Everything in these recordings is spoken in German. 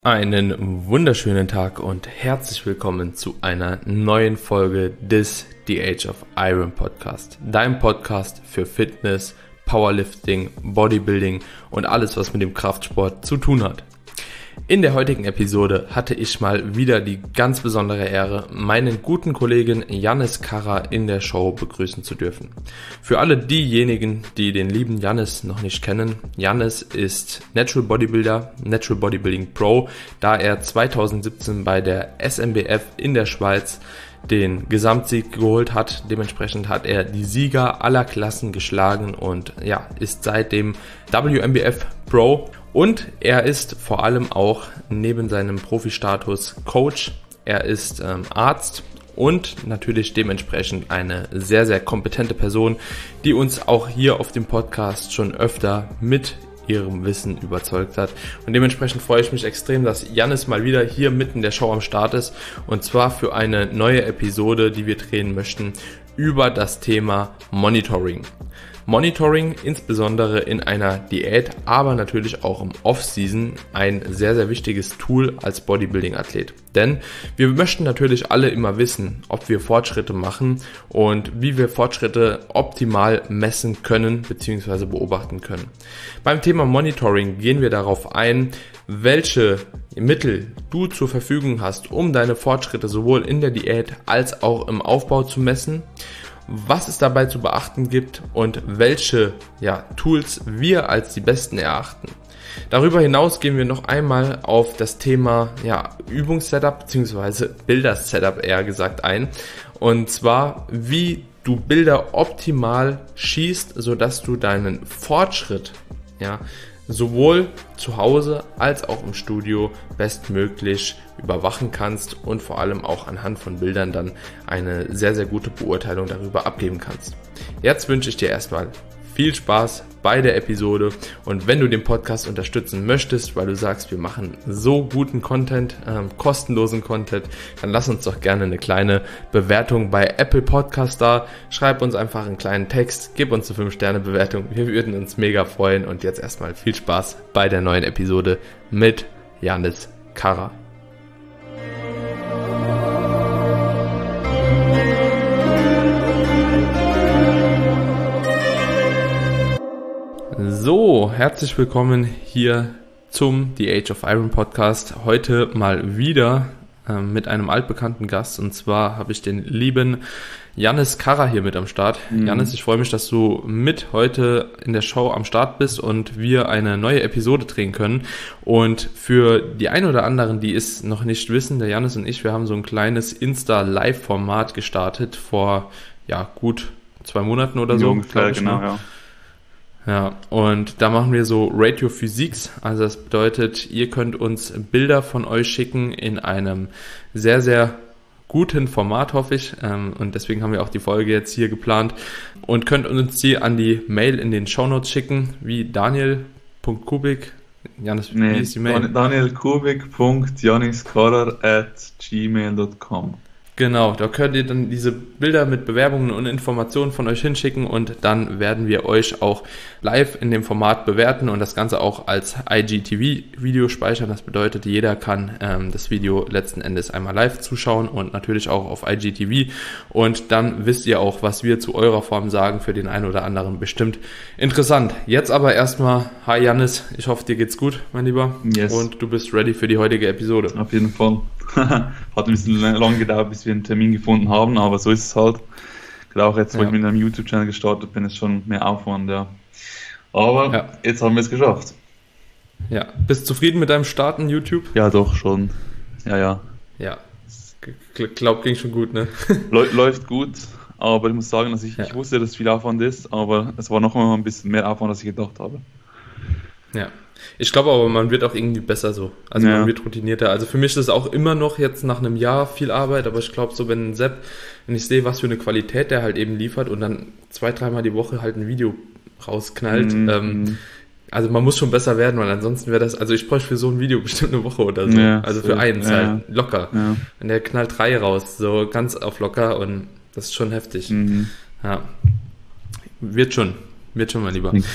Einen wunderschönen Tag und herzlich willkommen zu einer neuen Folge des The Age of Iron Podcast. Dein Podcast für Fitness, Powerlifting, Bodybuilding und alles, was mit dem Kraftsport zu tun hat. In der heutigen Episode hatte ich mal wieder die ganz besondere Ehre, meinen guten Kollegen Yannis Kara in der Show begrüßen zu dürfen. Für alle diejenigen, die den lieben Yannis noch nicht kennen, Yannis ist Natural Bodybuilder, Natural Bodybuilding Pro, da er 2017 bei der SNBF in der Schweiz den Gesamtsieg geholt hat. Dementsprechend hat er die Sieger aller Klassen geschlagen und ist seitdem WNBF Pro. Und er ist vor allem auch neben seinem Profi-Status Coach, er ist Arzt und natürlich dementsprechend eine sehr, sehr kompetente Person, die uns auch hier auf dem Podcast schon öfter mit ihrem Wissen überzeugt hat. Und dementsprechend freue ich mich extrem, dass Yannis mal wieder hier mitten in der Show am Start ist und zwar für eine neue Episode, die wir drehen möchten über das Thema Monitoring. Monitoring, insbesondere in einer Diät, aber natürlich auch im Off-Season, ein sehr, sehr wichtiges Tool als Bodybuilding-Athlet. Denn wir möchten natürlich alle immer wissen, ob wir Fortschritte machen und wie wir Fortschritte optimal messen können bzw. beobachten können. Beim Thema Monitoring gehen wir darauf ein, welche Mittel du zur Verfügung hast, um deine Fortschritte sowohl in der Diät als auch im Aufbau zu messen, was es dabei zu beachten gibt und welche Tools wir als die besten erachten. Darüber hinaus gehen wir noch einmal auf das Thema Übungssetup bzw. Bilder-Setup eher gesagt ein. Und zwar, wie du Bilder optimal schießt, sodass du deinen Fortschritt sowohl zu Hause als auch im Studio bestmöglich überwachen kannst und vor allem auch anhand von Bildern dann eine sehr, sehr gute Beurteilung darüber abgeben kannst. Jetzt wünsche ich dir erstmal viel Spaß bei der Episode und wenn du den Podcast unterstützen möchtest, weil du sagst, wir machen so guten Content, kostenlosen Content, dann lass uns doch gerne eine kleine Bewertung bei Apple Podcast da. Schreib uns einfach einen kleinen Text, gib uns eine 5-Sterne-Bewertung. Wir würden uns mega freuen und jetzt erstmal viel Spaß bei der neuen Episode mit Yannis Kara. So, herzlich willkommen hier zum The Age of Iron Podcast. Heute mal wieder mit einem altbekannten Gast und zwar habe ich den lieben Yannis Kara hier mit am Start. Yannis, ich freue mich, dass du mit heute in der Show am Start bist und wir eine neue Episode drehen können. Und für die ein oder anderen, die es noch nicht wissen, der Yannis und ich, wir haben so ein kleines Insta-Live-Format gestartet vor gut 2 Monaten oder so. Ungefähr, genau, ja. Ja, und da machen wir so Rate Your Physiques, also das bedeutet, ihr könnt uns Bilder von euch schicken in einem sehr, sehr guten Format, hoffe ich, und deswegen haben wir auch die Folge jetzt hier geplant und könnt uns die an die Mail in den Shownotes schicken, wie Daniel.Kubik, Yannis, wie ist die Mail? danielkubik.janniskarar@gmail.com. Genau, da könnt ihr dann diese Bilder mit Bewerbungen und Informationen von euch hinschicken und dann werden wir euch auch live in dem Format bewerten und das Ganze auch als IGTV-Video speichern. Das bedeutet, jeder kann das Video letzten Endes einmal live zuschauen und natürlich auch auf IGTV und dann wisst ihr auch, was wir zu eurer Form sagen, für den einen oder anderen bestimmt interessant. Jetzt aber erstmal, hi Yannis, ich hoffe dir geht's gut, mein Lieber, yes. Und du bist ready für die heutige Episode. Auf jeden Fall. Hat ein bisschen lang gedauert, bis wir einen Termin gefunden haben, aber so ist es halt. Gerade auch jetzt, wo ich mit einem YouTube-Channel gestartet bin, ist schon mehr Aufwand, ja. Aber jetzt haben wir es geschafft. Ja, bist du zufrieden mit deinem Start in YouTube? Ja, doch, schon. Ja. Ja, glaub, ging schon gut, ne? Läuft gut, aber ich muss sagen, dass ich wusste, dass es viel Aufwand ist, aber es war noch mal ein bisschen mehr Aufwand, als ich gedacht habe. Ja. Ich glaube aber, man wird auch irgendwie besser so. Also man wird routinierter. Also für mich ist es auch immer noch jetzt nach einem Jahr viel Arbeit, aber ich glaube so, wenn ich sehe, was für eine Qualität der halt eben liefert und dann 2-3 Mal die Woche halt ein Video rausknallt, also man muss schon besser werden, weil ansonsten wäre das, also ich bräuchte für so ein Video bestimmt eine Woche oder so. Also für eins halt locker. Ja. Und der knallt 3 raus, so ganz auf locker und das ist schon heftig. Ja. Wird schon, mein Lieber.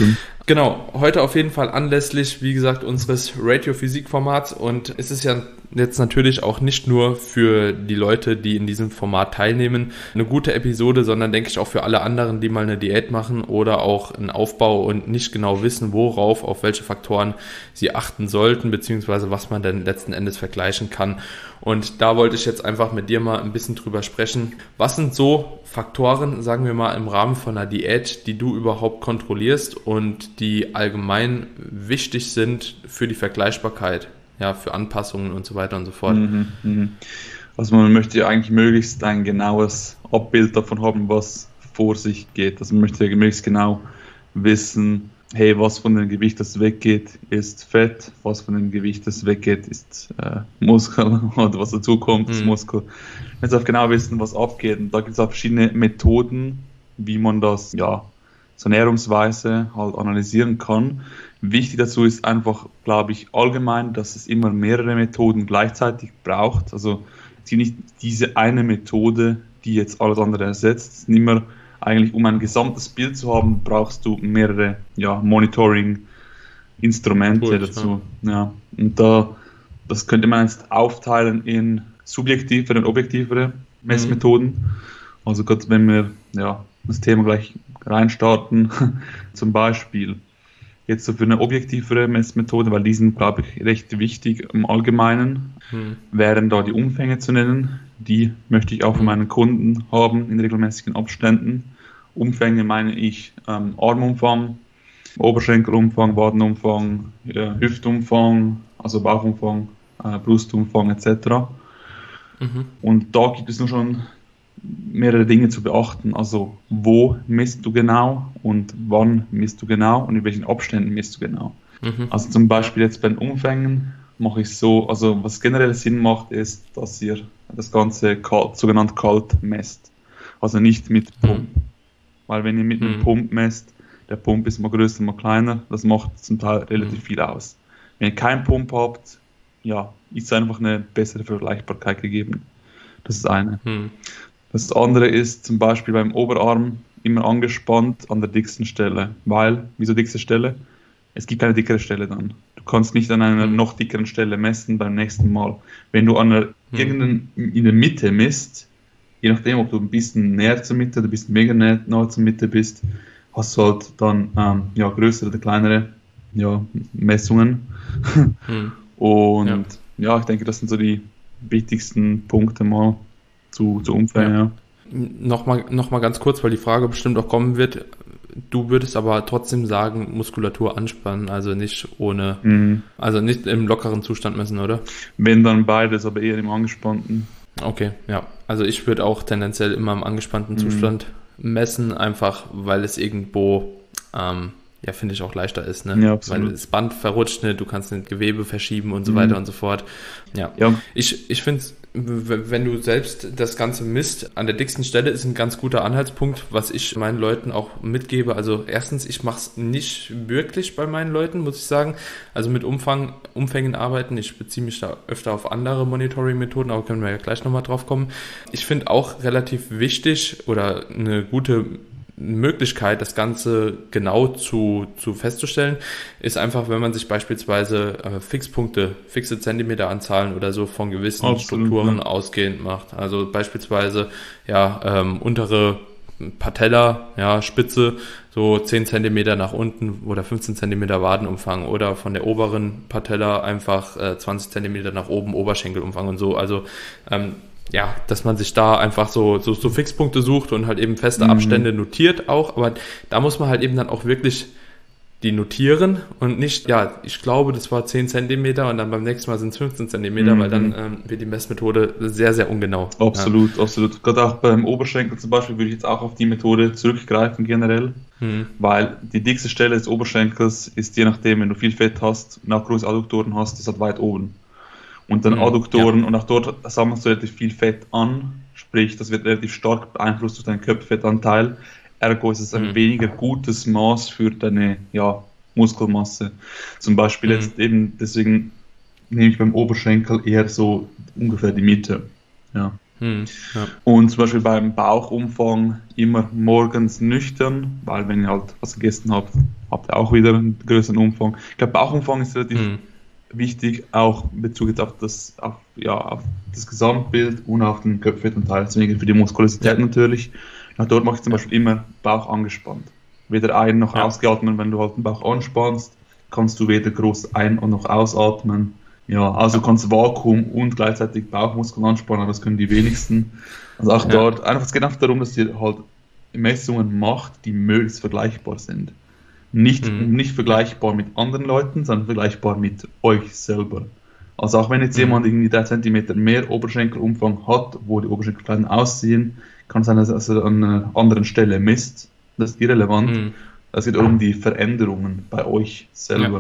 Genau, heute auf jeden Fall anlässlich, wie gesagt, unseres Radio-Physik-Formats, und es ist ja jetzt natürlich auch nicht nur für die Leute, die in diesem Format teilnehmen, eine gute Episode, sondern denke ich auch für alle anderen, die mal eine Diät machen oder auch einen Aufbau und nicht genau wissen, worauf, auf welche Faktoren sie achten sollten, beziehungsweise was man denn letzten Endes vergleichen kann. Und da wollte ich jetzt einfach mit dir mal ein bisschen drüber sprechen. Was sind so Faktoren, sagen wir mal, im Rahmen von einer Diät, die du überhaupt kontrollierst und die allgemein wichtig sind für die Vergleichbarkeit, ja, für Anpassungen und so weiter und so fort? Also man möchte ja eigentlich möglichst ein genaues Abbild davon haben, was vor sich geht. Also man möchte ja möglichst genau wissen, hey, was von dem Gewicht, das weggeht, ist Fett, was von dem Gewicht, das weggeht, ist Muskel, oder was dazukommt, ist Muskel. Man möchte auch genau wissen, was abgeht. Und da gibt es auch verschiedene Methoden, wie man das, ja, so ernährungsweise halt analysieren kann. Wichtig dazu ist einfach, glaube ich, allgemein, dass es immer mehrere Methoden gleichzeitig braucht. Also es gibt nicht diese eine Methode, die jetzt alles andere ersetzt. Es ist immer eigentlich, um ein gesamtes Bild zu haben, brauchst du mehrere, ja, Monitoring-Instrumente dazu. Ja. Und das könnte man jetzt aufteilen in subjektivere und objektivere Messmethoden. Also gerade wenn wir, ja, das Thema gleich reinstarten, zum Beispiel jetzt so für eine objektivere Messmethode, weil die sind, glaube ich, recht wichtig im Allgemeinen, wären da die Umfänge zu nennen. Die möchte ich auch von meinen Kunden haben in regelmäßigen Abständen. Umfänge meine ich Armumfang, Oberschenkelumfang, Wadenumfang, Hüftumfang, also Bauchumfang, Brustumfang etc. Und da gibt es nur schon mehrere Dinge zu beachten. Also wo misst du genau und wann misst du genau und in welchen Abständen misst du genau. Also zum Beispiel jetzt bei den Umfängen mache ich so, also was generell Sinn macht, ist, dass ihr das Ganze sogenannt kalt messt. Also nicht mit Pump. Weil wenn ihr mit einem Pump messt, der Pump ist mal größer, mal kleiner, das macht zum Teil relativ viel aus. Wenn ihr keinen Pump habt, ja, ist einfach eine bessere Vergleichbarkeit gegeben. Das ist eine. Das andere ist zum Beispiel beim Oberarm immer angespannt an der dicksten Stelle. Weil, wieso dickste Stelle? Es gibt keine dickere Stelle dann. Du kannst nicht an einer noch dickeren Stelle messen beim nächsten Mal. Wenn du an einer irgendeinen in der Mitte misst, je nachdem, ob du ein bisschen näher zur Mitte oder ein bisschen mega nahe zur Mitte bist, hast du halt dann ja, größere oder kleinere, ja, Messungen. Und ja, ich denke, das sind so die wichtigsten Punkte mal zu Umfängen. Ja. Nochmal ganz kurz, weil die Frage bestimmt auch kommen wird. Du würdest aber trotzdem sagen, Muskulatur anspannen, also nicht ohne, also nicht im lockeren Zustand messen, oder? Wenn dann beides, aber eher im angespannten. Okay, ja. Also ich würde auch tendenziell immer im angespannten Zustand messen, einfach weil es irgendwo, ja, finde ich, auch leichter ist, ne? Ja, absolut. Weil das Band verrutscht, ne? Du kannst das Gewebe verschieben und so weiter und so fort. Ja. Ich finde es, wenn du selbst das Ganze misst, an der dicksten Stelle ist ein ganz guter Anhaltspunkt, was ich meinen Leuten auch mitgebe. Also erstens, ich mache es nicht wirklich bei meinen Leuten, muss ich sagen. Also mit Umfängen arbeiten. Ich beziehe mich da öfter auf andere Monitoring-Methoden, aber können wir ja gleich nochmal drauf kommen. Ich finde auch relativ wichtig oder eine gute Möglichkeit, das Ganze genau zu festzustellen, ist einfach, wenn man sich beispielsweise fixe Zentimeteranzahlen oder so von gewissen Strukturen ausgehend macht. Also beispielsweise ja untere Patella, ja, Spitze, so 10 Zentimeter nach unten oder 15 Zentimeter Wadenumfang oder von der oberen Patella einfach 20 Zentimeter nach oben Oberschenkelumfang und so. Also ja, dass man sich da einfach so Fixpunkte sucht und halt eben feste Abstände notiert auch, aber da muss man halt eben dann auch wirklich die notieren und nicht, ja, ich glaube, das war 10 Zentimeter und dann beim nächsten Mal sind es 15 Zentimeter, weil dann wird die Messmethode sehr, sehr ungenau. Absolut, absolut. Gerade auch beim Oberschenkel zum Beispiel würde ich jetzt auch auf die Methode zurückgreifen generell, weil die dickste Stelle des Oberschenkels ist je nachdem, wenn du viel Fett hast und auch große Adduktoren hast, ist halt weit oben. Und dann Adduktoren und auch dort sammelst du relativ viel Fett an, sprich, das wird relativ stark beeinflusst durch deinen Körperfettanteil. Ergo ist es ein weniger gutes Maß für deine Muskelmasse. Zum Beispiel jetzt eben, deswegen nehme ich beim Oberschenkel eher so ungefähr die Mitte. Ja. Ja. Und zum Beispiel beim Bauchumfang immer morgens nüchtern, weil wenn ihr halt was gegessen habt, habt ihr auch wieder einen größeren Umfang. Ich glaube, Bauchumfang ist relativ wichtig, auch in Bezug jetzt auf das Gesamtbild und auf den Körperfettanteil, deswegen für die Muskularität natürlich. Und dort mache ich zum Beispiel immer Bauch angespannt. Weder ein- noch ausgeatmet, wenn du halt den Bauch anspannst, kannst du weder groß ein- und noch ausatmen. Ja, also kannst Vakuum und gleichzeitig Bauchmuskeln anspannen, das können die wenigsten. Also auch dort, es geht einfach darum, dass ihr halt Messungen macht, die möglichst vergleichbar sind. Nicht vergleichbar mit anderen Leuten, sondern vergleichbar mit euch selber. Also auch wenn jetzt jemand irgendwie 3 cm mehr Oberschenkelumfang hat, wo die Oberschenkel klein aussehen, kann es sein, dass er an einer anderen Stelle misst. Das ist irrelevant. Es geht um die Veränderungen bei euch selber.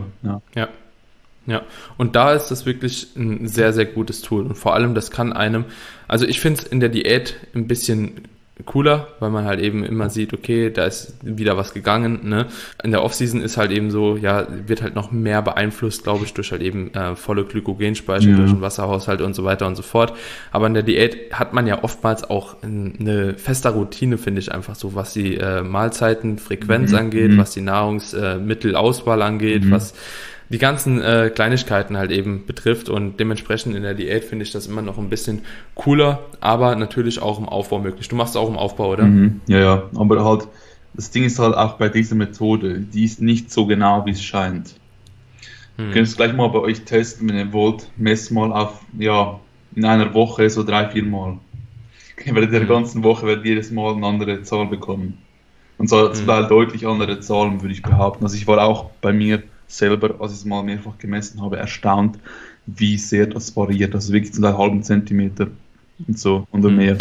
Ja, und da ist das wirklich ein sehr, sehr gutes Tool. Und vor allem, das kann einem, also ich finde es in der Diät ein bisschen cooler, weil man halt eben immer sieht, okay, da ist wieder was gegangen, ne? In der Offseason ist halt eben so, wird halt noch mehr beeinflusst, glaube ich, durch halt eben volle Glykogenspeicher, durch den Wasserhaushalt und so weiter und so fort. Aber in der Diät hat man ja oftmals auch eine feste Routine, finde ich einfach so, was die Mahlzeitenfrequenz angeht, was die Nahrungsmittelauswahl angeht, was die ganzen Kleinigkeiten halt eben betrifft, und dementsprechend in der Diät finde ich das immer noch ein bisschen cooler, aber natürlich auch im Aufbau möglich. Du machst es auch im Aufbau, oder? Ja, aber halt, das Ding ist halt auch bei dieser Methode, die ist nicht so genau, wie es scheint. Ihr könnt es gleich mal bei euch testen, wenn ihr wollt, messt mal auf, in einer Woche so 3-4 Mal. Ihr werdet in der ganzen Woche jedes Mal eine andere Zahl bekommen. Und zwar deutlich andere Zahlen, würde ich behaupten. Also ich war auch bei mir selber, als ich es mal mehrfach gemessen habe, erstaunt, wie sehr das variiert. Also wirklich zu einem halben Zentimeter und so und mehr.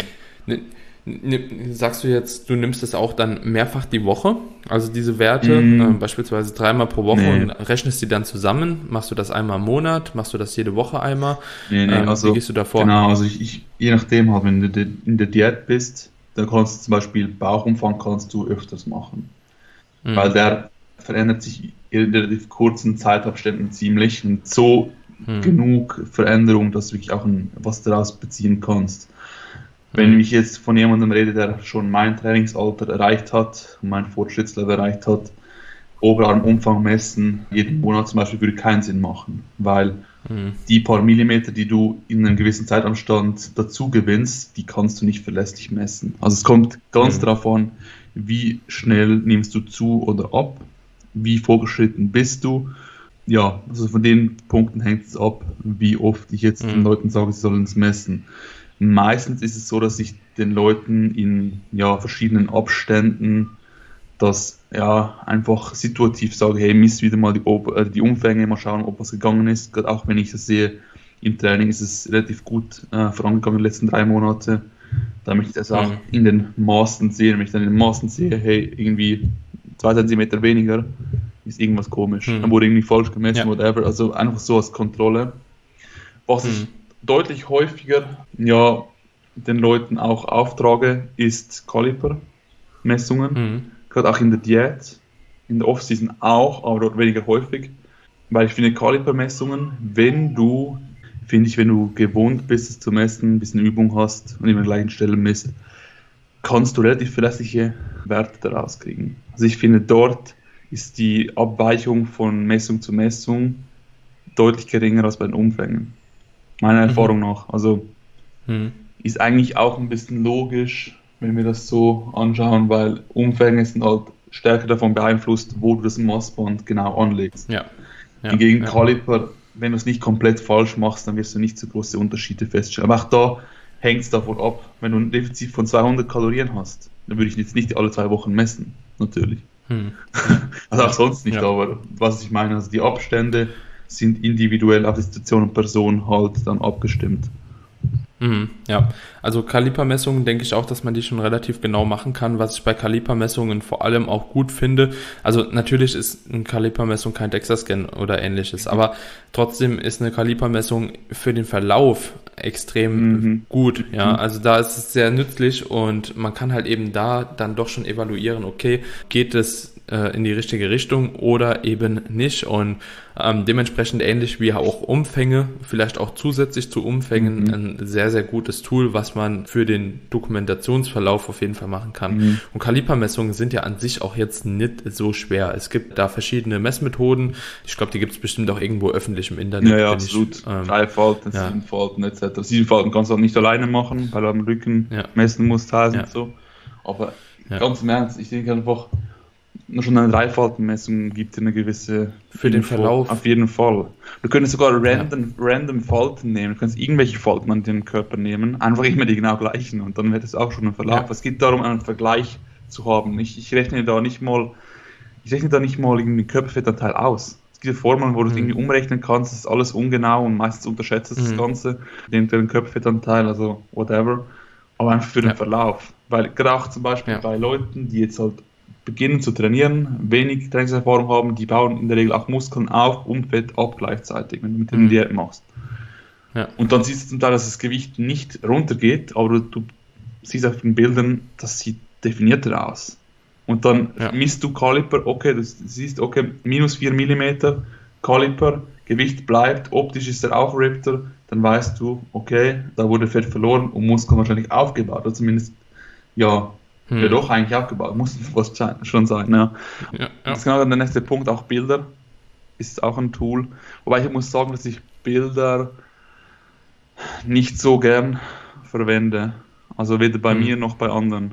Sagst du jetzt, du nimmst es auch dann mehrfach die Woche, also diese Werte, beispielsweise 3-mal pro Woche, und rechnest die dann zusammen? Machst du das einmal im Monat? Machst du das jede Woche einmal? Also, wie gehst du da vor? Genau, also ich je nachdem halt, wenn du in der Diät bist, dann kannst du zum Beispiel Bauchumfang kannst du öfters machen, weil der verändert sich in relativ kurzen Zeitabständen ziemlich, und so genug Veränderung, dass du wirklich auch was daraus beziehen kannst. Wenn ich jetzt von jemandem rede, der schon mein Trainingsalter erreicht hat, mein Fortschrittslevel erreicht hat, Oberarmumfang messen, jeden Monat zum Beispiel, würde keinen Sinn machen, weil die paar Millimeter, die du in einem gewissen Zeitabstand dazu gewinnst, die kannst du nicht verlässlich messen. Also es kommt ganz darauf an, wie schnell nimmst du zu oder ab, wie vorgeschritten bist du. Ja, also von den Punkten hängt es ab, wie oft ich jetzt den Leuten sage, sie sollen es messen. Meistens ist es so, dass ich den Leuten in verschiedenen Abständen das einfach situativ sage, hey, misst wieder mal die Umfänge, mal schauen, ob was gegangen ist. Gerade auch wenn ich das sehe, im Training ist es relativ gut vorangegangen in den letzten 3 Monate. Da möchte ich das auch in den Maßen sehen. Wenn ich dann in den Maßen sehe, hey, irgendwie 2 cm weniger, ist irgendwas komisch. Dann wurde irgendwie falsch gemessen, whatever. Also einfach so als Kontrolle. Was ich deutlich häufiger den Leuten auch auftrage, ist Kalipermessungen. Gerade auch in der Diät, in der Off-Season auch, aber dort weniger häufig. Weil ich finde Kalipermessungen, wenn du gewohnt bist, es zu messen, ein bisschen Übung hast und immer an der gleichen Stelle misst, kannst du relativ verlässliche Werte daraus kriegen. Also ich finde, dort ist die Abweichung von Messung zu Messung deutlich geringer als bei den Umfängen. Meiner Erfahrung nach. Also ist eigentlich auch ein bisschen logisch, wenn wir das so anschauen, weil Umfänge sind halt stärker davon beeinflusst, wo du das Maßband genau anlegst. Hingegen Kaliper, wenn du es nicht komplett falsch machst, dann wirst du nicht so große Unterschiede feststellen. Aber auch da hängt es davon ab, wenn du ein Defizit von 200 Kalorien hast, dann würde ich jetzt nicht alle 2 Wochen messen, natürlich. Also auch sonst nicht, aber was ich meine, also die Abstände sind individuell auf die Situation und Person halt dann abgestimmt. Ja, also Kalipermessungen denke ich auch, dass man die schon relativ genau machen kann, was ich bei Kalipermessungen vor allem auch gut finde. Also natürlich ist eine Kalipermessung kein DEXA-Scan oder ähnliches, aber trotzdem ist eine Kalipermessung für den Verlauf extrem gut. Ja, also da ist es sehr nützlich und man kann halt eben da dann doch schon evaluieren, okay, geht es in die richtige Richtung oder eben nicht. Und dementsprechend ähnlich wie auch Umfänge, vielleicht auch zusätzlich zu Umfängen, ein sehr, sehr gutes Tool, was man für den Dokumentationsverlauf auf jeden Fall machen kann. Und Kalipermessungen sind ja an sich auch jetzt nicht so schwer. Es gibt da verschiedene Messmethoden. Ich glaube, die gibt es bestimmt auch irgendwo öffentlich im Internet. Ja, absolut. 3 Falten, 7 Falten etc. 7 Falten kannst du auch nicht alleine machen, weil du am Rücken messen musst, und so. Aber ganz im Ernst, ich denke einfach, nur schon eine 3-Falten-Messung gibt dir eine gewisse... Für den Verlauf. Auf jeden Fall. Du könntest sogar random Falten nehmen. Du kannst irgendwelche Falten an den Körper nehmen, einfach immer die genau gleichen und dann wird es auch schon ein Verlauf. Ja. Es geht darum, einen Vergleich zu haben. Ich rechne da nicht mal irgendwie den Körperfettanteil aus. Es gibt Formeln, wo du es irgendwie umrechnen kannst, das ist alles ungenau und meistens unterschätzt das Ganze, den Körperfettanteil, also whatever, aber einfach für den Verlauf. Weil gerade auch zum Beispiel bei Leuten, die jetzt halt beginnen zu trainieren, wenig Trainingserfahrung haben, die bauen in der Regel auch Muskeln auf und Fett ab gleichzeitig, wenn du mit dem Diät machst. Ja. Und dann siehst du zum Teil, dass das Gewicht nicht runtergeht, aber du siehst auf den Bildern, das sieht definierter aus. Und dann misst du Kaliper, okay, du siehst, okay, minus 4 mm Kaliper, Gewicht bleibt, optisch ist er aufgerippter, dann weißt du, okay, da wurde Fett verloren und Muskeln wahrscheinlich aufgebaut, oder zumindest, wird doch eigentlich aufgebaut, muss fast schon sein. Ja. Das ist genau der nächste Punkt, auch Bilder ist auch ein Tool. Wobei ich muss sagen, dass ich Bilder nicht so gern verwende. Also weder bei mir noch bei anderen.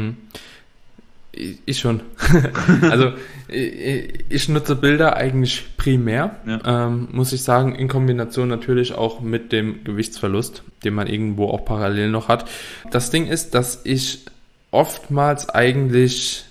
Ich schon. Also ich nutze Bilder eigentlich primär, muss ich sagen, in Kombination natürlich auch mit dem Gewichtsverlust, den man irgendwo auch parallel noch hat. Das Ding ist, dass ich oftmals eigentlich,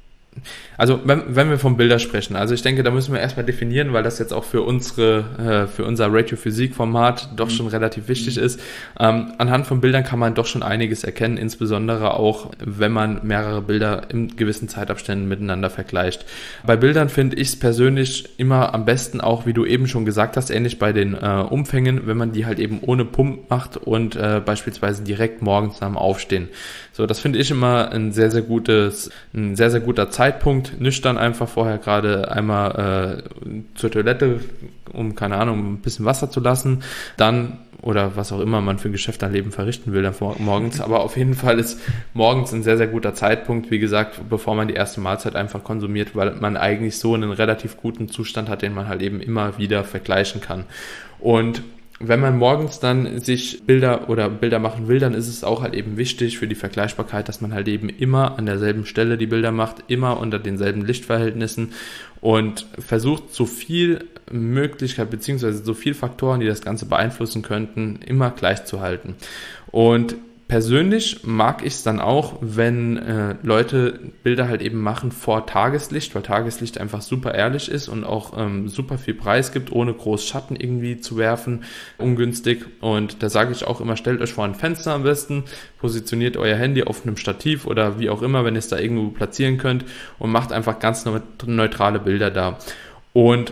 also wenn wir von Bilder sprechen, also ich denke, da müssen wir erstmal definieren, weil das jetzt auch für unser Ratio-Physik-Format doch schon relativ wichtig ist. Anhand von Bildern kann man doch schon einiges erkennen, insbesondere auch, wenn man mehrere Bilder in gewissen Zeitabständen miteinander vergleicht. Bei Bildern finde ich es persönlich immer am besten, auch wie du eben schon gesagt hast, ähnlich bei den Umfängen, wenn man die halt eben ohne Pump macht und beispielsweise direkt morgens nach dem Aufstehen. So, das finde ich immer ein sehr, sehr guter Zeitpunkt, nüchtern einfach vorher gerade einmal zur Toilette, um, keine Ahnung, ein bisschen Wasser zu lassen, dann, oder was auch immer man für ein Geschäft am Leben verrichten will, dann morgens, aber auf jeden Fall ist morgens ein sehr, sehr guter Zeitpunkt, wie gesagt, bevor man die erste Mahlzeit einfach konsumiert, weil man eigentlich so einen relativ guten Zustand hat, den man halt eben immer wieder vergleichen kann. Und wenn man morgens dann sich Bilder machen will, dann ist es auch halt eben wichtig für die Vergleichbarkeit, dass man halt eben immer an derselben Stelle die Bilder macht, immer unter denselben Lichtverhältnissen und versucht so viel Möglichkeit beziehungsweise so viel Faktoren, die das Ganze beeinflussen könnten, immer gleich zu halten. Und persönlich mag ich es dann auch, wenn Leute Bilder halt eben machen vor Tageslicht, weil Tageslicht einfach super ehrlich ist und auch super viel Preis gibt, ohne groß Schatten irgendwie zu werfen, ungünstig. Und da sage ich auch immer, stellt euch vor ein Fenster am besten, positioniert euer Handy auf einem Stativ oder wie auch immer, wenn ihr es da irgendwo platzieren könnt und macht einfach ganz neutrale Bilder da. Und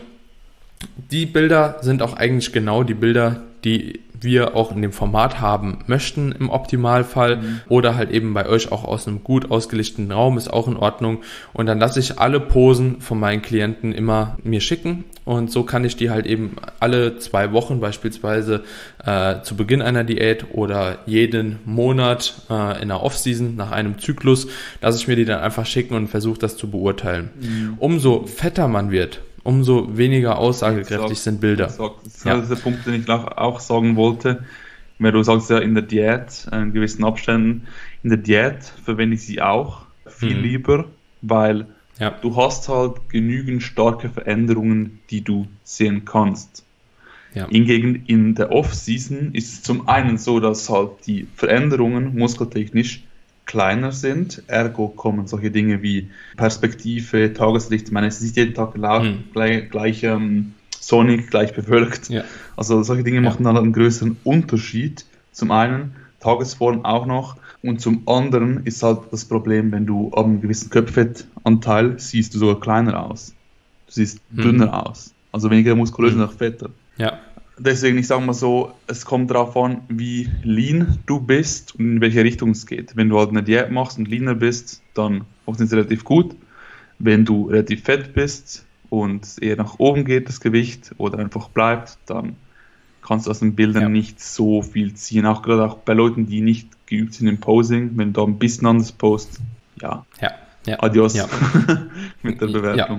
die Bilder sind auch eigentlich genau die Bilder, die wir auch in dem Format haben möchten im Optimalfall oder halt eben bei euch auch aus einem gut ausgelichteten Raum ist auch in Ordnung und dann lasse ich alle Posen von meinen Klienten immer mir schicken und so kann ich die halt eben alle 2 Wochen beispielsweise zu Beginn einer Diät oder jeden Monat in der Off-Season nach einem Zyklus, lasse ich mir die dann einfach schicken und versuche das zu beurteilen. Umso fetter man wird, umso weniger aussagekräftig sind Bilder. Das ist der Punkt, den ich auch sagen wollte. Weil du sagst ja in der Diät, in gewissen Abständen, in der Diät verwende ich sie auch viel lieber, weil du hast halt genügend starke Veränderungen, die du sehen kannst. Ja. Hingegen in der Off-Season ist es zum einen so, dass halt die Veränderungen muskeltechnisch kleiner sind, ergo kommen solche Dinge wie Perspektive, Tageslicht, ich meine, es ist nicht jeden Tag gleich sonnig, gleich bewölkt. Ja. Also solche Dinge machen dann einen größeren Unterschied. Zum einen Tagesform auch noch und zum anderen ist halt das Problem, wenn du ab einem gewissen Körperfettanteil siehst du sogar kleiner aus. Du siehst dünner aus, also weniger muskulös und auch fetter. Ja. Deswegen, ich sage mal so, es kommt darauf an, wie lean du bist und in welche Richtung es geht. Wenn du halt eine Diät machst und leaner bist, dann funktioniert es relativ gut. Wenn du relativ fett bist und eher nach oben geht das Gewicht oder einfach bleibt, dann kannst du aus den Bildern nicht so viel ziehen. Auch gerade auch bei Leuten, die nicht geübt sind im Posing, wenn du da ein bisschen anders post, adios mit der Bewertung.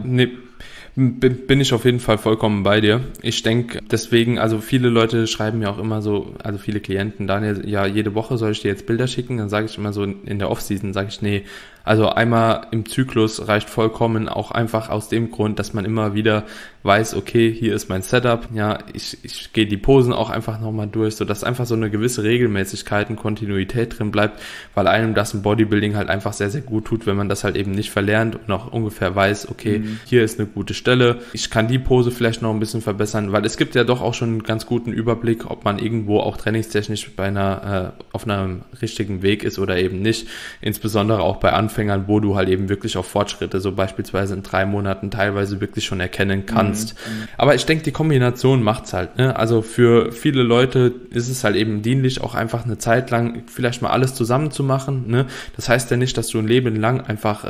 Bin ich auf jeden Fall vollkommen bei dir. Ich denke, deswegen, also viele Leute schreiben mir auch immer so, also viele Klienten, Daniel, ja, jede Woche soll ich dir jetzt Bilder schicken? Dann sage ich immer so, in der Off-Season sage ich, nee, also einmal im Zyklus reicht vollkommen, auch einfach aus dem Grund, dass man immer wieder weiß, okay, hier ist mein Setup, ja, ich gehe die Posen auch einfach nochmal durch, sodass einfach so eine gewisse Regelmäßigkeit und Kontinuität drin bleibt, weil einem das im Bodybuilding halt einfach sehr, sehr gut tut, wenn man das halt eben nicht verlernt und auch ungefähr weiß, okay, hier ist eine gute Stelle, ich kann die Pose vielleicht noch ein bisschen verbessern, weil es gibt ja doch auch schon einen ganz guten Überblick, ob man irgendwo auch trainingstechnisch auf einem richtigen Weg ist oder eben nicht, insbesondere auch bei Anfängern, wo du halt eben wirklich auch Fortschritte, so beispielsweise in 3 Monaten teilweise wirklich schon erkennen kannst. Aber ich denke, die Kombination macht's halt, ne? Also für viele Leute ist es halt eben dienlich, auch einfach eine Zeit lang vielleicht mal alles zusammen zu machen, ne? Das heißt ja nicht, dass du ein Leben lang einfach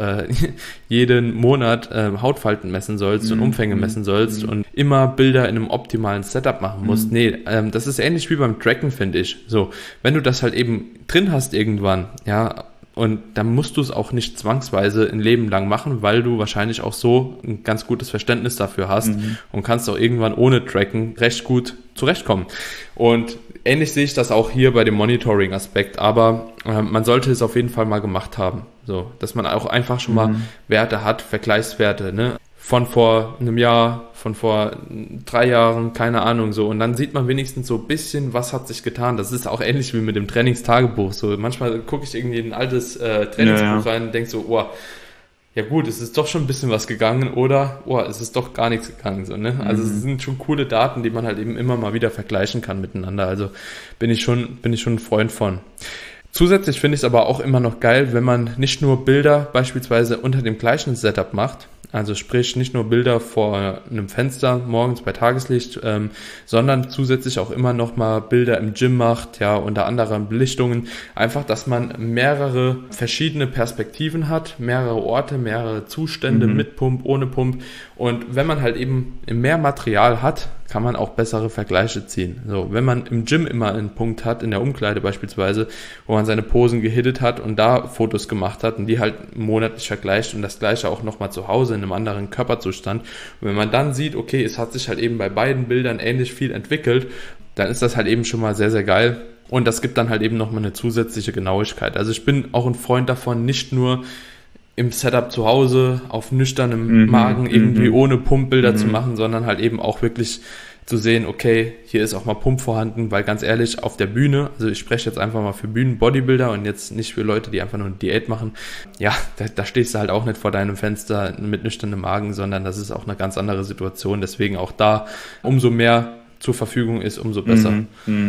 jeden Monat Hautfalten messen sollst und Umfänge messen sollst und immer Bilder in einem optimalen Setup machen musst. Nee, das ist ähnlich wie beim Tracken, finde ich. So, wenn du das halt eben drin hast irgendwann, ja, und dann musst du es auch nicht zwangsweise ein Leben lang machen, weil du wahrscheinlich auch so ein ganz gutes Verständnis dafür hast und kannst auch irgendwann ohne Tracken recht gut zurechtkommen. Und ähnlich sehe ich das auch hier bei dem Monitoring-Aspekt, aber man sollte es auf jeden Fall mal gemacht haben, so, dass man auch einfach schon mal Werte hat, Vergleichswerte, ne? Von vor einem Jahr, von vor 3 Jahren, keine Ahnung, so. Und dann sieht man wenigstens so ein bisschen, was hat sich getan. Das ist auch ähnlich wie mit dem Trainingstagebuch. So, manchmal gucke ich irgendwie in ein altes Trainingsbuch rein und denke so, oh, ja gut, es ist doch schon ein bisschen was gegangen oder, oh, es ist doch gar nichts gegangen, so, ne? Also es sind schon coole Daten, die man halt eben immer mal wieder vergleichen kann miteinander. Also bin ich schon ein Freund von. Zusätzlich finde ich es aber auch immer noch geil, wenn man nicht nur Bilder beispielsweise unter dem gleichen Setup macht, also sprich nicht nur Bilder vor einem Fenster morgens bei Tageslicht, sondern zusätzlich auch immer noch mal Bilder im Gym macht, ja, unter anderem Belichtungen. Einfach, dass man mehrere verschiedene Perspektiven hat, mehrere Orte, mehrere Zustände mit Pump, ohne Pump. Und wenn man halt eben mehr Material hat, kann man auch bessere Vergleiche ziehen. So, wenn man im Gym immer einen Punkt hat, in der Umkleide beispielsweise, wo man seine Posen gehittet hat und da Fotos gemacht hat und die halt monatlich vergleicht und das Gleiche auch nochmal zu Hause in einem anderen Körperzustand. Und wenn man dann sieht, okay, es hat sich halt eben bei beiden Bildern ähnlich viel entwickelt, dann ist das halt eben schon mal sehr, sehr geil. Und das gibt dann halt eben nochmal eine zusätzliche Genauigkeit. Also ich bin auch ein Freund davon, nicht nur im Setup zu Hause auf nüchternem Magen irgendwie ohne Pumpbilder zu machen, sondern halt eben auch wirklich zu sehen, okay, hier ist auch mal Pump vorhanden, weil ganz ehrlich, auf der Bühne, also ich spreche jetzt einfach mal für Bühnen-Bodybuilder und jetzt nicht für Leute, die einfach nur eine Diät machen, ja, da stehst du halt auch nicht vor deinem Fenster mit nüchternem Magen, sondern das ist auch eine ganz andere Situation, deswegen auch da, umso mehr zur Verfügung ist, umso besser.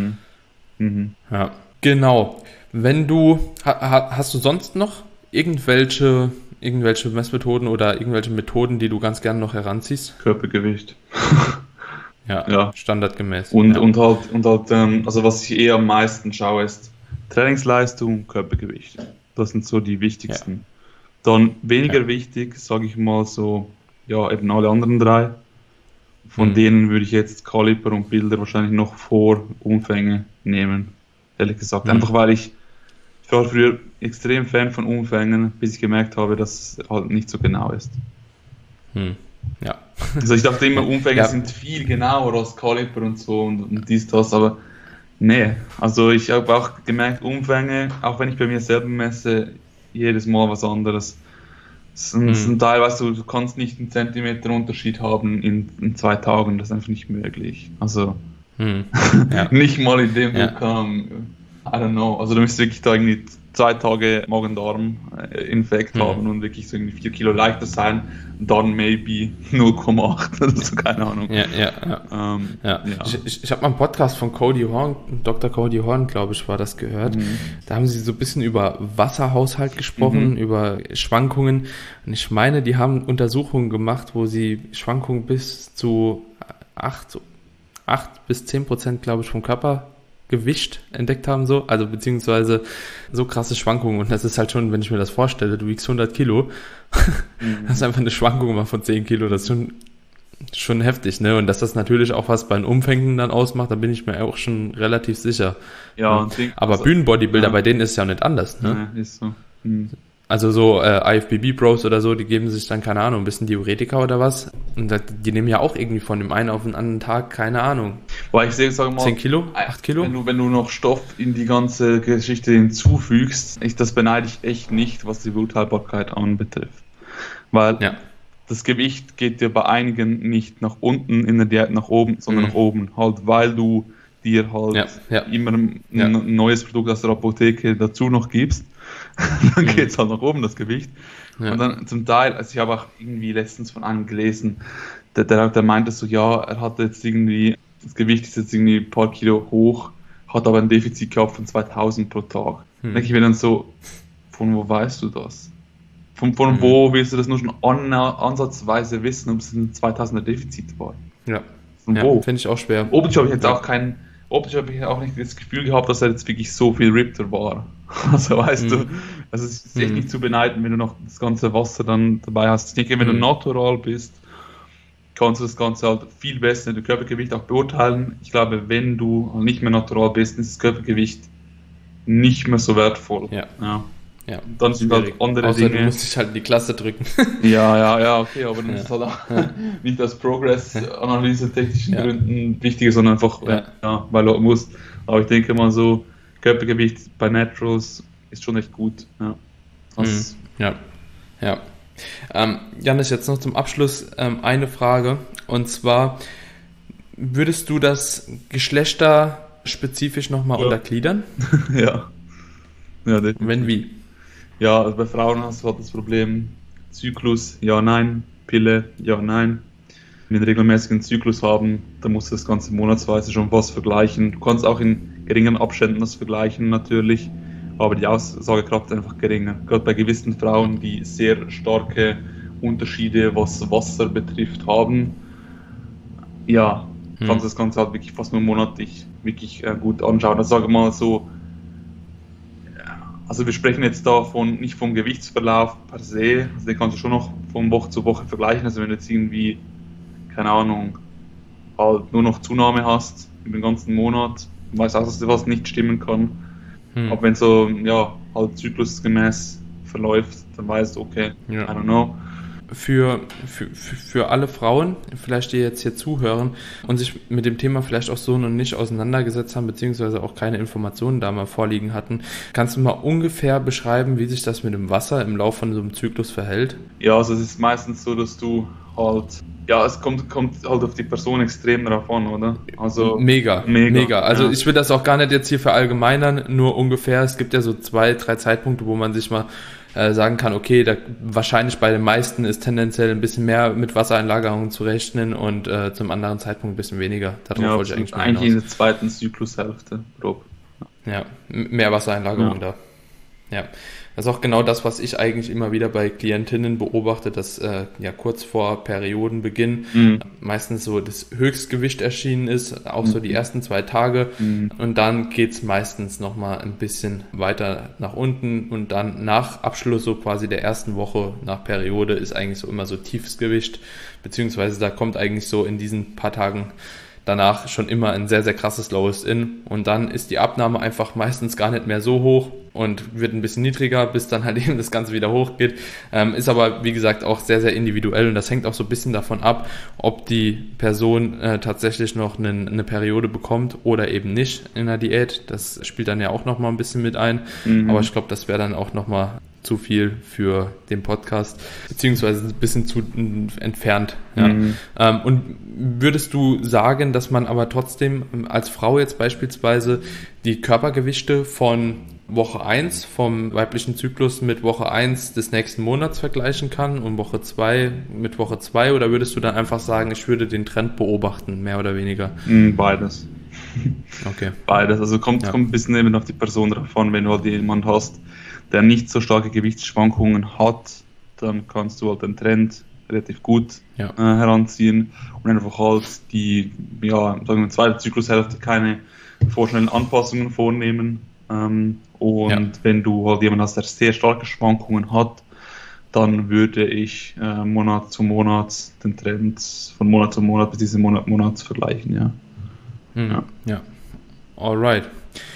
Ja, genau. Wenn du, hast du sonst noch irgendwelche Messmethoden oder irgendwelche Methoden, die du ganz gerne noch heranziehst? Körpergewicht. Ja, standardgemäß. Und halt, also was ich eher am meisten schaue, ist Trainingsleistung, Körpergewicht. Das sind so die wichtigsten. Dann weniger wichtig, sage ich mal so, ja, eben alle anderen 3. Von denen würde ich jetzt Kaliber und Bilder wahrscheinlich noch vor Umfänge nehmen. Ehrlich gesagt. Einfach weil ich war früher extrem Fan von Umfängen, bis ich gemerkt habe, dass es halt nicht so genau ist. Ja. Also ich dachte immer, Umfänge sind viel genauer als Kaliber und so und dies, das, aber nee. Also ich habe auch gemerkt, Umfänge, auch wenn ich bei mir selber messe, jedes Mal was anderes. Es sind teilweise, du kannst nicht einen Zentimeter Unterschied haben in 2 Tagen, das ist einfach nicht möglich. Also nicht mal indem du I don't know, also du müsstest wirklich da irgendwie 2 Tage Magen-Darm-Infekt haben und wirklich so irgendwie 4 Kilo leichter sein, dann maybe 0,8 oder so, keine Ahnung. Ich habe mal einen Podcast von Cody Horn, Dr. Cody Horn, glaube ich, war das gehört. Da haben sie so ein bisschen über Wasserhaushalt gesprochen, über Schwankungen. Und ich meine, die haben Untersuchungen gemacht, wo sie Schwankungen bis zu 8 bis 10%, glaube ich, vom Körper Gewicht entdeckt haben, so, also beziehungsweise so krasse Schwankungen. Und das ist halt schon, wenn ich mir das vorstelle, du wiegst 100 Kilo, das ist einfach eine Schwankung mal von 10 Kilo, das ist schon heftig, ne? Und dass das natürlich auch was bei den Umfängen dann ausmacht, da bin ich mir auch schon relativ sicher. Ja, aber also, Bühnenbodybuilder, bei denen ist es ja nicht anders, ne? Ja, ist so. Also so IFBB-Bros oder so, die geben sich dann, keine Ahnung, ein bisschen Diuretika oder was. Und die nehmen ja auch irgendwie von dem einen auf den anderen Tag, keine Ahnung. Weil ich sage mal, 10 Kilo, 8 Kilo? Wenn du noch Stoff in die ganze Geschichte hinzufügst, das beneide ich echt nicht, was die Bluthaltbarkeit anbetrifft. Weil das Gewicht geht dir bei einigen nicht nach unten in der Diät nach oben, sondern nach oben. Halt, weil du dir halt immer ein neues Produkt aus der Apotheke dazu noch gibst. Dann geht es halt nach oben, das Gewicht. Ja. Und dann zum Teil, also ich habe auch irgendwie letztens von einem gelesen, der meinte so, ja, er hat jetzt irgendwie, das Gewicht ist jetzt irgendwie ein paar Kilo hoch, hat aber ein Defizit gehabt von 2000 pro Tag. Denke ich mir dann so, von wo weißt du das? Von wo willst du das nur schon ansatzweise wissen, ob es ein 2000er Defizit war? Ja, von wo? Finde ich auch schwer. Optisch habe ich jetzt auch nicht das Gefühl gehabt, dass er jetzt wirklich so viel Rippter war. Also weißt du, also es ist echt nicht zu beneiden, wenn du noch das ganze Wasser dann dabei hast. Ich denke, wenn du natural bist, kannst du das Ganze halt viel besser in dem Körpergewicht auch beurteilen. Ich glaube, wenn du nicht mehr natural bist, ist das Körpergewicht nicht mehr so wertvoll. Ja. Dann sind halt andere Außer Dinge. Du musst dich halt in die Klasse drücken. Ja, okay, aber dann ist halt auch nicht aus Progress-Analyse technischen Gründen wichtiger, sondern einfach, weil du musst. Aber ich denke mal so, Körpergewicht bei Naturals ist schon echt gut. Janis, jetzt noch zum Abschluss eine Frage. Und zwar, würdest du das geschlechterspezifisch nochmal untergliedern? Ja, definitiv. Wenn wie? Ja, also bei Frauen hast du halt das Problem Zyklus, ja, nein, Pille, ja, nein. Wenn wir einen regelmäßigen Zyklus haben, dann musst du das Ganze monatsweise schon was vergleichen. Du kannst auch in geringen Abständen das vergleichen natürlich, aber die Aussagekraft ist einfach geringer. Gerade bei gewissen Frauen, die sehr starke Unterschiede, was Wasser betrifft, haben, kannst du das Ganze halt wirklich fast nur monatlich wirklich gut anschauen. Also sage mal so, also wir sprechen jetzt da nicht vom Gewichtsverlauf per se, also den kannst du schon noch von Woche zu Woche vergleichen. Also wenn du jetzt irgendwie, keine Ahnung, halt nur noch Zunahme hast über den ganzen Monat, weißt auch, dass das was nicht stimmen kann. Aber wenn so, halt zyklusgemäß verläuft, dann weißt du, okay, I don't know. Für alle Frauen, vielleicht die jetzt hier zuhören und sich mit dem Thema vielleicht auch so noch nicht auseinandergesetzt haben, beziehungsweise auch keine Informationen da mal vorliegen hatten, kannst du mal ungefähr beschreiben, wie sich das mit dem Wasser im Laufe von so einem Zyklus verhält? Ja, also es ist meistens so, dass du halt, es kommt halt auf die Person extrem drauf an, oder? Also Mega. Also ich will das auch gar nicht jetzt hier verallgemeinern, nur ungefähr. Es gibt ja so 2-3 Zeitpunkte, wo man sich mal sagen kann, okay, wahrscheinlich bei den meisten ist tendenziell ein bisschen mehr mit Wassereinlagerungen zu rechnen und zum anderen Zeitpunkt ein bisschen weniger. Darauf wollte ich eigentlich in der zweiten Zyklushälfte, grob. Ja, mehr Wassereinlagerung da. Ja, das ist auch genau das, was ich eigentlich immer wieder bei Klientinnen beobachte, dass kurz vor Periodenbeginn meistens so das Höchstgewicht erschienen ist, auch so die ersten 2 Tage und dann geht's meistens nochmal ein bisschen weiter nach unten und dann nach Abschluss so quasi der ersten Woche nach Periode ist eigentlich so immer so Tiefsgewicht, beziehungsweise da kommt eigentlich so in diesen paar Tagen danach schon immer ein sehr, sehr krasses Lowest-In und dann ist die Abnahme einfach meistens gar nicht mehr so hoch und wird ein bisschen niedriger, bis dann halt eben das Ganze wieder hochgeht. Ist aber, wie gesagt, auch sehr, sehr individuell und das hängt auch so ein bisschen davon ab, ob die Person tatsächlich noch eine Periode bekommt oder eben nicht in der Diät. Das spielt dann ja auch nochmal ein bisschen mit ein, aber ich glaube, das wäre dann auch nochmal zu viel für den Podcast, beziehungsweise ein bisschen zu entfernt. Ja. Und würdest du sagen, dass man aber trotzdem als Frau jetzt beispielsweise die Körpergewichte von Woche 1 vom weiblichen Zyklus mit Woche 1 des nächsten Monats vergleichen kann und Woche 2 mit Woche 2 oder würdest du dann einfach sagen, ich würde den Trend beobachten, mehr oder weniger? Beides. Okay. Beides, also kommt ein bisschen eben auf die Person drauf an, wenn du halt jemanden hast, der nicht so starke Gewichtsschwankungen hat, dann kannst du halt den Trend relativ gut heranziehen und einfach halt die, sagen wir, zweite Zyklushälfte keine vorschnellen Anpassungen vornehmen. Und wenn du halt jemanden hast, der sehr starke Schwankungen hat, dann würde ich Monat zu Monat den Trend von Monat zu Monat bis diesen Monat vergleichen, ja. Alright.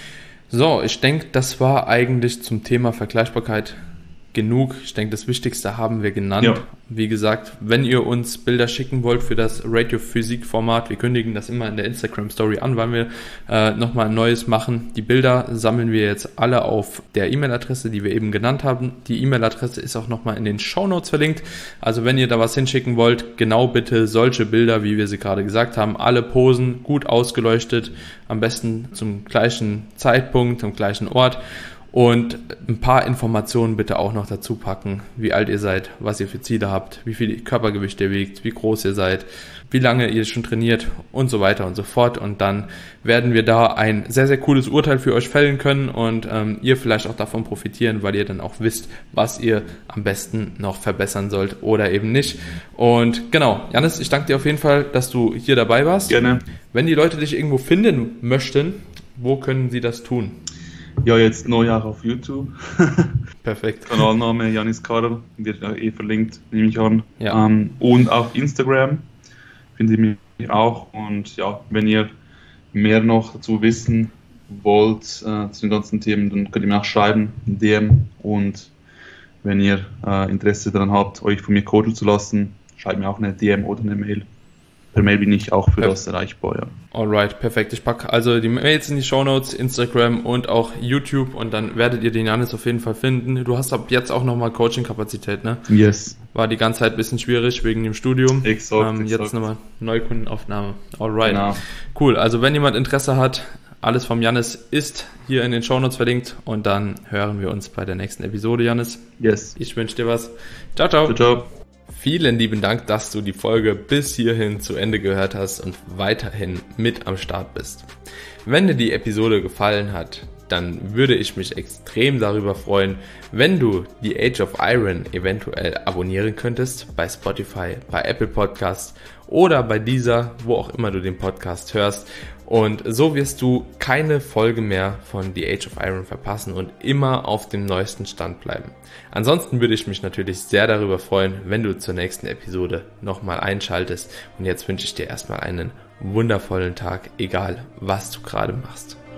So, ich denke, das war eigentlich zum Thema Vergleichbarkeit genug. Ich denke, das Wichtigste haben wir genannt. Ja. Wie gesagt, wenn ihr uns Bilder schicken wollt für das Radio-Physik-Format, wir kündigen das immer in der Instagram-Story an, weil wir nochmal ein neues machen. Die Bilder sammeln wir jetzt alle auf der E-Mail-Adresse, die wir eben genannt haben. Die E-Mail-Adresse ist auch nochmal in den Shownotes verlinkt. Also wenn ihr da was hinschicken wollt, genau bitte solche Bilder, wie wir sie gerade gesagt haben. Alle Posen gut ausgeleuchtet, am besten zum gleichen Zeitpunkt, zum gleichen Ort. Und ein paar Informationen bitte auch noch dazu packen, wie alt ihr seid, was ihr für Ziele habt, wie viel Körpergewicht ihr wiegt, wie groß ihr seid, wie lange ihr schon trainiert und so weiter und so fort. Und dann werden wir da ein sehr, sehr cooles Urteil für euch fällen können und ihr vielleicht auch davon profitieren, weil ihr dann auch wisst, was ihr am besten noch verbessern sollt oder eben nicht. Und genau, Jannis, ich danke dir auf jeden Fall, dass du hier dabei warst. Gerne. Wenn die Leute dich irgendwo finden möchten, wo können sie das tun? Ja, jetzt Neujahr auf YouTube. Perfekt. Kanalname Janis Karl, wird verlinkt, nehme ich an. Ja. Und auf Instagram findet ihr mich auch. Und ja, wenn ihr mehr noch dazu wissen wollt zu den ganzen Themen, dann könnt ihr mir auch schreiben, ein DM. Und wenn ihr Interesse daran habt, euch von mir coachen zu lassen, schreibt mir auch eine DM oder eine Mail. Per Mail bin ich auch für das erreichbar, ja. Alright, perfekt. Ich packe also die Mails in die Shownotes, Instagram und auch YouTube und dann werdet ihr den Jannis auf jeden Fall finden. Du hast ab jetzt auch nochmal Coaching-Kapazität, ne? Yes. War die ganze Zeit ein bisschen schwierig wegen dem Studium. Exakt. Jetzt nochmal Neukundenaufnahme. Alright. Genau. Cool, also wenn jemand Interesse hat, alles vom Jannis ist hier in den Shownotes verlinkt und dann hören wir uns bei der nächsten Episode, Jannis. Yes. Ich wünsche dir was. Ciao, ciao. Ciao, ciao. Vielen lieben Dank, dass du die Folge bis hierhin zu Ende gehört hast und weiterhin mit am Start bist. Wenn dir die Episode gefallen hat, dann würde ich mich extrem darüber freuen, wenn du die Age of Iron eventuell abonnieren könntest bei Spotify, bei Apple Podcasts oder bei Deezer, wo auch immer du den Podcast hörst. Und so wirst du keine Folge mehr von The Age of Iron verpassen und immer auf dem neuesten Stand bleiben. Ansonsten würde ich mich natürlich sehr darüber freuen, wenn du zur nächsten Episode nochmal einschaltest. Und jetzt wünsche ich dir erstmal einen wundervollen Tag, egal was du gerade machst.